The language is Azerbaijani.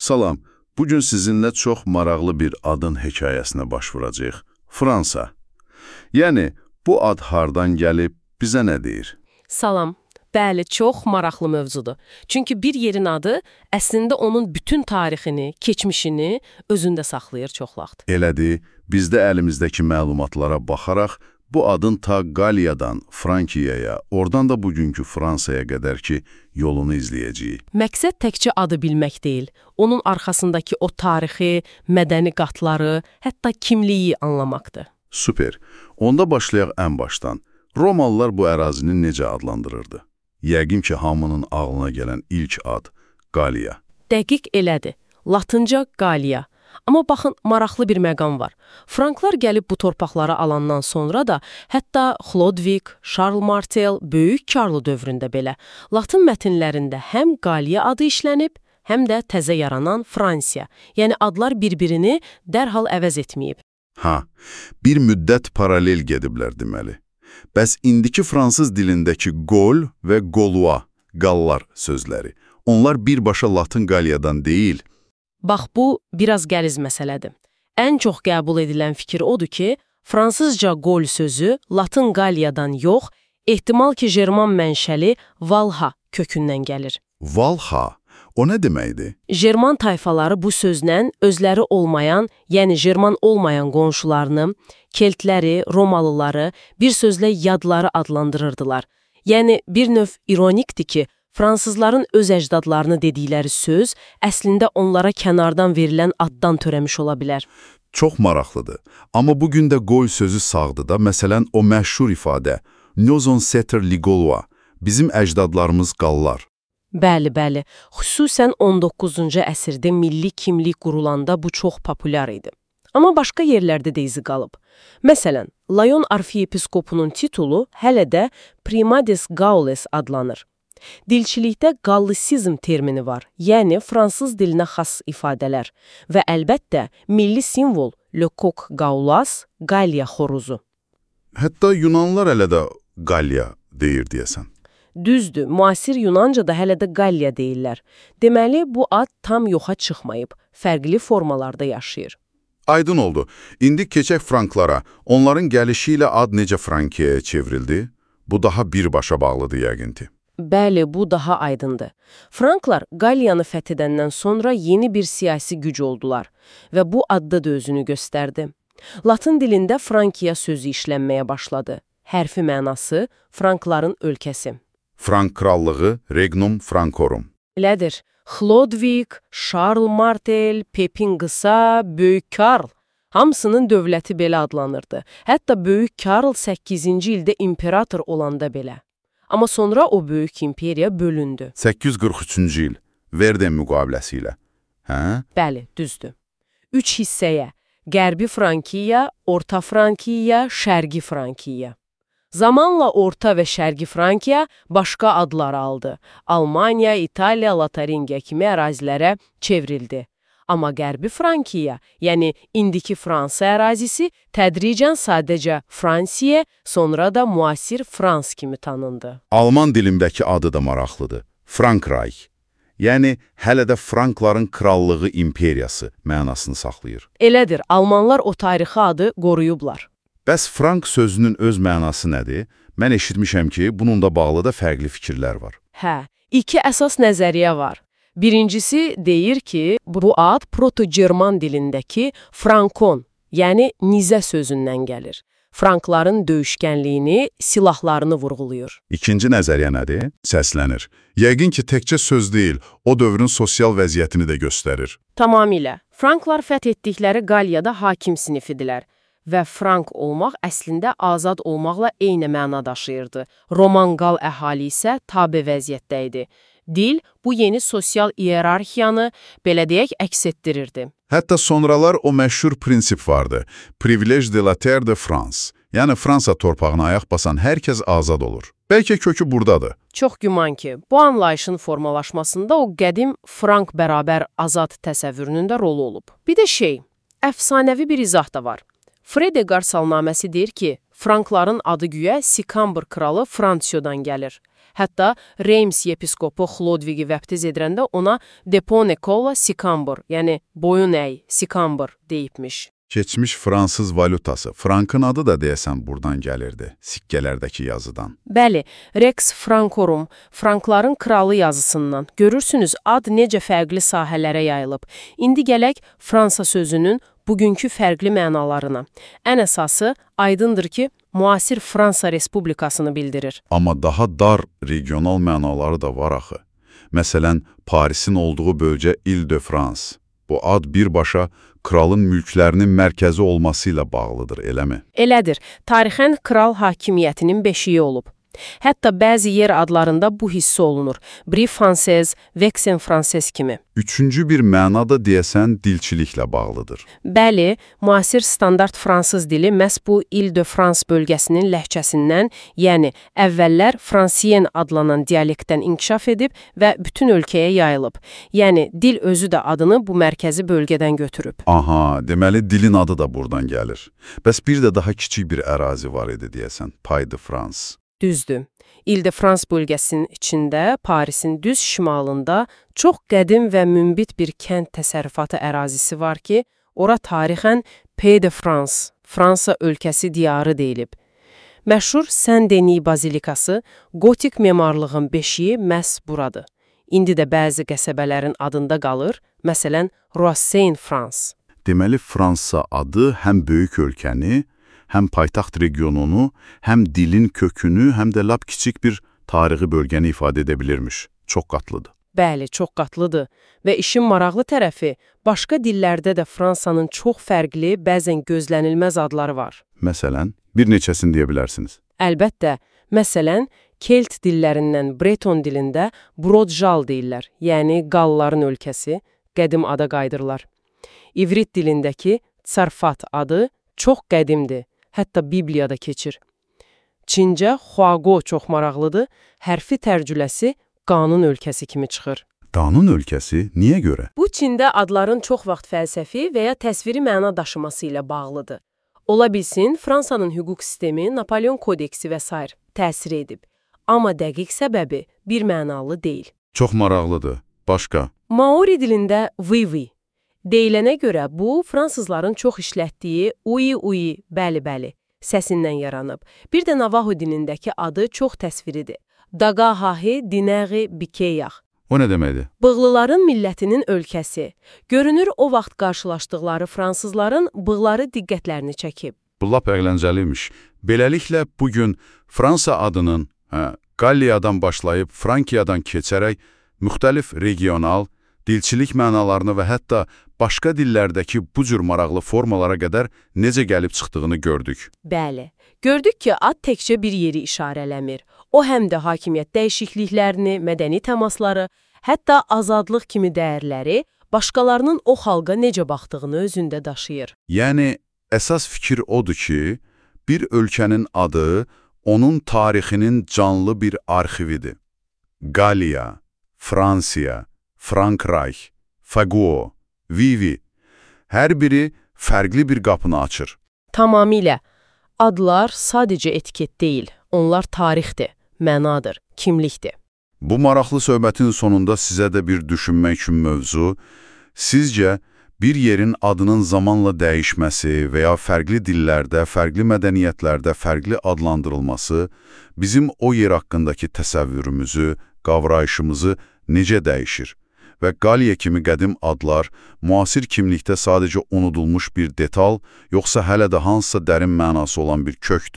Salam, bugün sizinlə çox maraqlı bir adın hekayəsinə baş vuracağıq. Fransa. Yəni, bu ad hardan gəlib, bizə nə deyir? Salam. Bəli, çox maraqlı mövzudur. Çünki bir yerin adı əslində onun bütün tarixini, keçmişini özündə saxlayır çox vaxt. Elədir, biz də əlimizdəki məlumatlara baxaraq bu adın ta Qaliyadan Frankiyaya, oradan da bugünkü Fransaya qədər ki, yolunu izləyəcəyik. Məqsəd təkcə adı bilmək deyil, onun arxasındakı o tarixi, mədəni qatları, hətta kimliyi anlamaqdır. Süper. Onda başlayaq ən başdan. Romalılar bu ərazini necə adlandırırdı? Yəqin ki, hamının ağlına gələn ilk ad Qaliya. Dəqiq elədir. Latınca Qaliya. Amma baxın, maraqlı bir məqam var. Franklar gəlib bu torpaqları alandan sonra da, hətta Chlodwig, Charles Martel, Böyük Karlı dövründə belə, Latın mətnlərində həm Qaliya adı işlənib, həm də təzə yaranan Fransiya. Yəni adlar bir-birini dərhal əvəz etməyib. Bir müddət paralel gediblər deməli. Bəs indiki fransız dilindəki Gol və Gaulois, Gallar sözləri, onlar birbaşa Latın Qaliyadan deyil. Bax, bu biraz qəliz məsələdir. Ən çox qəbul edilən fikir odur ki, fransızca Gol sözü Latın Qaliyadan yox, ehtimal ki, Jerman mənşəli Valha kökündən gəlir. Valha? O nə deməkdir? Jerman tayfaları bu sözlə özləri olmayan, yəni Jerman olmayan qonşularını, Keltləri, Romalıları, bir sözlə yadları adlandırırdılar. Yəni bir növ ironikdir ki, fransızların öz əcdadlarını dedikləri söz əslində onlara kənardan verilən addan törəmiş ola bilər. Çox maraqlıdır. Amma bugün də Gol sözü sağdır da, məsələn, o məşhur ifadə, Nos ancêtres les Gaulois, bizim əcdadlarımız Qallar. Bəli. Xüsusən 19-cu əsrdə milli kimlik qurulanda bu çox populyar idi. Amma başqa yerlərdə də izi qalıb. Məsələn, Layon arxiyepiskopunun titulu hələ də Primadis Gaules adlanır. Dilçilikdə Gallisizm termini var, yəni fransız dilinə xas ifadələr və əlbəttə milli simvol Le Coq Gaulois, Qaliya xoruzu. Hətta Yunanlılar hələ də Qaliya deyir deyəsən. Düzdür, müasir Yunancada hələ də Qaliya deyirlər. Deməli, bu ad tam yoxa çıxmayıb, fərqli formalarda yaşayır. Aydın oldu. İndi keçək Franklara. Onların gəlişi ilə ad necə Frankiyaya çevrildi? Bu daha birbaşa bağlıdır yəqin ki. Bəli, bu daha aydındır. Franklar Qaliyanı fəth edəndən sonra yeni bir siyasi güc oldular və bu adda da özünü göstərdi. Latın dilində Frankiya sözü işlənməyə başladı. Hərfi mənası Frankların ölkəsi. Frank krallığı, Regnum Francorum. Elədir. Chlodwig, Charles Martel, Pepin Qısa, Böyük Karl. Hamısının dövləti belə adlanırdı. Hətta Böyük Karl 8-ci ildə imperator olanda belə. Amma sonra o böyük imperiya bölündü. 843-cü il, Verden müqaviləsi ilə. Bəli, düzdür. 3 hissəyə, Qərbi Frankiya, Orta Frankiya, Şərqi Frankiya. Zamanla Orta və Şərqi Frankiya başqa adlar aldı. Almaniya, İtaliya, Lataringiya kimi ərazilərə çevrildi. Amma Qərbi Frankiya, yəni indiki Fransa ərazisi tədricən sadəcə Fransiya, sonra da müasir Frans kimi tanındı. Alman dilindəki adı da maraqlıdır. Frankreich. Yəni hələ də Frankların krallığı imperiyası mənasını saxlayır. Elədir, Almanlar o tarixi adı qoruyublar. Bəs Frank sözünün öz mənası nədir? Mən eşitmişəm ki, bunun da bağlı da fərqli fikirlər var. İki əsas nəzəriyyə var. Birincisi deyir ki, bu ad proto-German dilindəki frankon, yəni nizə sözündən gəlir. Frankların döyüşkənliyini, silahlarını vurğulayır. İkinci nəzəriyyə nədir? Səslənir. Yəqin ki, təkcə söz deyil, o dövrün sosial vəziyyətini də göstərir. Tamamilə. Franklar fəth etdikləri Qaliyada hakim sinifidilər və Frank olmaq əslində azad olmaqla eyni məna daşıyırdı. Roman Qal əhali isə tabe vəziyyətdə idi. Dil bu yeni sosial iyerarxiyanı, belə deyək, əks etdirirdi. Hətta sonralar o məşhur prinsip vardı. Privilège de la terre de France. Yəni Fransa torpağına ayaq basan hər kəs azad olur. Bəlkə kökü buradadır. Çox güman ki, bu anlayışın formalaşmasında o qədim Frank bərabər azad təsəvvürünün də rolu olub. Bir də əfsanəvi bir izah da var. Fredegar salnaməsi deyir ki, Frankların adı güya Sikambr kralı Fransiyodan gəlir. Hətta Reims yepiskopu Xlodvigi vəbtiz edəndə ona Depone Colla Sicambor, yəni boyun əy, Sicambor deyibmiş. Keçmiş fransız valutası, frankın adı da deyəsən buradan gəlirdi, sikkələrdəki yazıdan. Bəli, Rex Francorum, Frankların kralı yazısından. Görürsünüz, ad necə fərqli sahələrə yayılıb. İndi gələk Fransa sözünün bugünkü fərqli mənalarına. Ən əsası aydındır ki, müasir Fransa Respublikasını bildirir. Amma daha dar regional mənaları da var axı. Məsələn, Parisin olduğu bölgə Île-de-France. Bu ad birbaşa kralın mülklərinin mərkəzi olması ilə bağlıdır, eləmi? Elədir, tarixən kral hakimiyyətinin beşiyi olub. Hətta bəzi yer adlarında bu hissi olunur. Brie Française, Vexen Française kimi. Üçüncü bir məna da deyəsən dilçiliklə bağlıdır. Bəli, müasir standart fransız dili məhz bu Île-de-France bölgəsinin ləhcəsindən, yəni əvvəllər Fransien adlanan dialektdən inkişaf edib və bütün ölkəyə yayılıb. Yəni dil özü də adını bu mərkəzi bölgədən götürüb. Aha, deməli dilin adı da buradan gəlir. Bəs bir də daha kiçik bir ərazi var idi deyəsən, Pay-de-France. Düzdür. Île-de-France bölgəsinin içində, Parisin düz şimalında çox qədim və münbit bir kənd təsərrüfatı ərazisi var ki, ora tarixən Pays-de-France, Fransa ölkəsi diyarı deyilib. Məşhur Saint-Denis bazilikası, gotik memarlığın beşiyi məhz buradır. İndi də bəzi qəsəbələrin adında qalır, məsələn, Roisseau-en-France. Deməli, Fransa adı həm böyük ölkəni, həm paytaxt regionunu, həm dilin kökünü, həm də lap kiçik bir tarixi bölgəni ifadə edə bilirmiş. Çox qatlıdır. Bəli, çox qatlıdır. Və işin maraqlı tərəfi, başqa dillərdə də Fransanın çox fərqli, bəzən gözlənilməz adları var. Məsələn, bir neçəsini deyə bilərsiniz. Əlbəttə, məsələn, Kelt dillərindən Breton dilində Brodjal deyirlər, yəni Qalların ölkəsi, qədim ada qaydırlar. İvrit dilindəki Tsarfat adı çox qədimdir, hətta Bibliyada keçir. Çincə Xuago çox maraqlıdır, hərfi tərcüləsi qanun ölkəsi kimi çıxır. Qanun ölkəsi niyə görə? Bu Çində adların çox vaxt fəlsəfi və ya təsviri məna daşıması ilə bağlıdır. Ola bilsin, Fransanın hüquq sistemi, Napolyon kodeksi və s. təsir edib. Amma dəqiq səbəbi bir mənalı deyil. Çox maraqlıdır. Başqa? Maori dilində oui-oui. Deyilənə görə bu, fransızların çox işlətdiyi ui-ui, bəli-bəli səsindən yaranıb. Bir də Navaho dilindəki adı çox təsviridir. Dagahahi dinəği bikeyaq. O nə deməkdir? Bığlıların millətinin ölkəsi. Görünür, o vaxt qarşılaşdıqları fransızların bığları diqqətlərini çəkib. Bu lap əyləncəliymiş. Beləliklə, bugün Fransa adının Qalliyadan başlayıb Frankiyadan keçərək müxtəlif regional, dilçilik mənalarını və hətta başqa dillərdəki bu cür maraqlı formalara qədər necə gəlib çıxdığını gördük. Bəli, gördük ki, ad təkcə bir yeri işarələmir. O həm də hakimiyyət dəyişikliklərini, mədəni təmasları, hətta azadlıq kimi dəyərləri başqalarının o xalqa necə baxdığını özündə daşıyır. Yəni, əsas fikir odur ki, bir ölkənin adı onun tarixinin canlı bir arxividir. Qalliya, Fransiya, Frankreich, Faguo, Vivi, hər biri fərqli bir qapını açır. Tamamilə. Adlar sadəcə etiket deyil, onlar tarixdir, mənadır, kimlikdir. Bu maraqlı söhbətin sonunda sizə də bir düşünmək üçün mövzu, sizcə bir yerin adının zamanla dəyişməsi və ya fərqli dillərdə, fərqli mədəniyyətlərdə fərqli adlandırılması bizim o yer haqqındakı təsəvvürümüzü, qavrayışımızı necə dəyişir? Və Qalliya kimi qədim adlar müasir kimlikdə sadəcə unudulmuş bir detal, yoxsa hələ də hansısa dərin mənası olan bir kökdür?